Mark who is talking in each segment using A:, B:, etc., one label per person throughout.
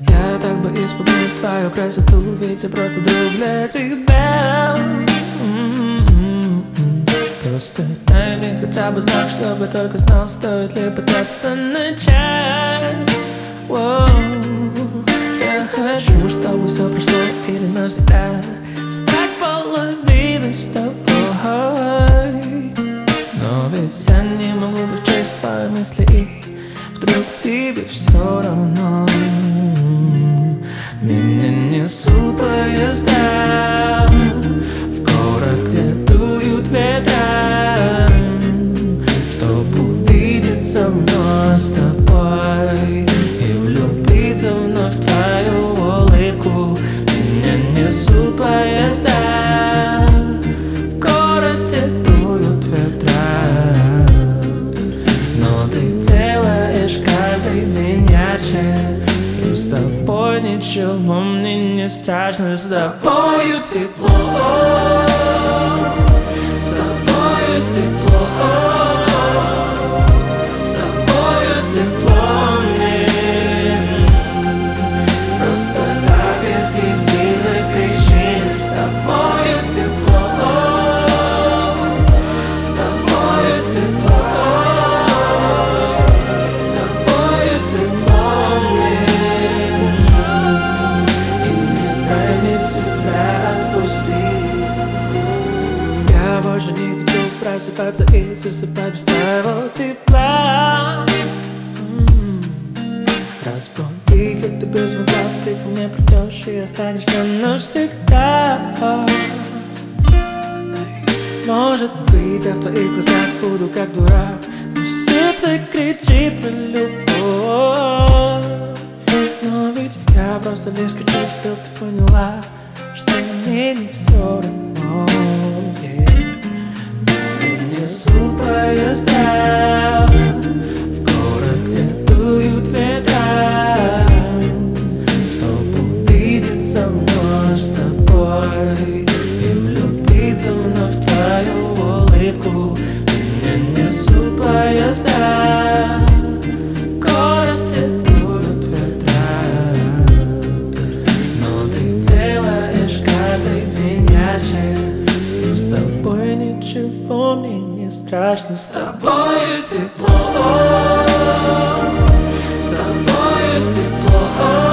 A: Я так бы испугнуть твою красоту, ведь я просто друг для тебя. Просто дай мне хотя бы знак, чтобы только знал, стоит ли пытаться начать. Я хочу, чтобы все прошло или навсегда стать половиной с тобой. Но ведь я не могу прочесть твои мысли, и вдруг тебе все равно. Меня несут поезда в город, где дуют ветра, чтоб увидеться вновь с тобой и влюбиться вновь в твою улыбку. Меня несут поезда в город, где дуют ветра, но ты делаешь каждый день ярче. И с тобой ничего мне не страшно, с тобою тепло, с тобою тепло, с тобою тепло мне. Просто так без единой причины. С тобою тепло, с тобою тепло, с тобою тепло мне. Я больше не хочу просыпаться и засыпать без твоего тепла. Разбуди, как ты без звонка, ты ко мне придешь и останешься навсегда. Может быть, я в твоих глазах буду как дурак, но сердце кричит про любовь. Но ведь я просто лишь хочу, чтоб ты поняла, что мне не все равно. Меня несут поезда в город, где дуют ветра, чтоб увидеться вновь с тобой и влюбиться вновь в твою улыбку. Меня несут поезда в город, где дуют ветра, но ты делаешь каждый день ярче. И с тобой ничего мне не страшно. С тобою тепло, с тобою тепло,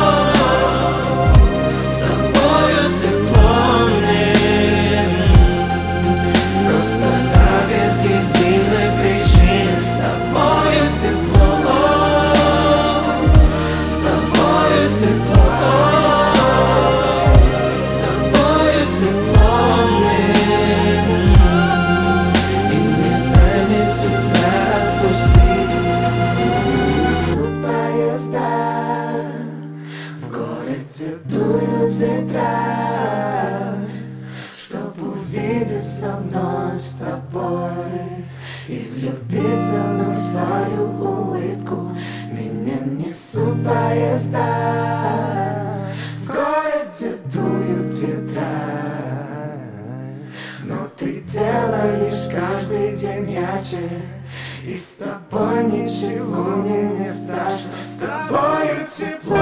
A: с тобою тепло мне. Просто так без единой причины. С тобою тепло, с тобою тепло, с тобою тепло мне. И не дай мне себя отпустить. Несут поезда в городе, дуют ветра, чтоб увидеться вновь с тобой и влюбиться вновь в твою улыбку. Меня несут поезда в городе, дуют ветра, но ты делаешь каждый день ярче. И с тобой ничего мне не страшно. С тобою тепло,